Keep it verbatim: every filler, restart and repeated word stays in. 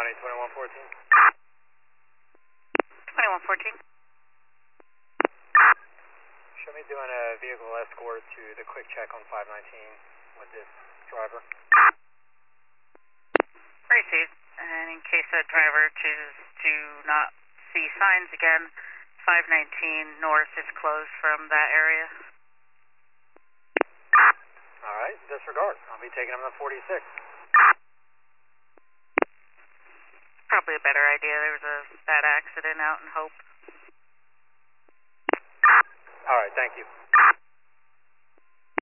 County, twenty-one fourteen. twenty-one fourteen. Show me doing a vehicle escort to the quick check on five nineteen with this driver. Received. And in case that driver chooses to not see signs again, five nineteen north is closed from that area. All right, disregard. I'll be taking him to forty-six. Probably a better idea. There was a bad accident out in Hope. All right, thank you.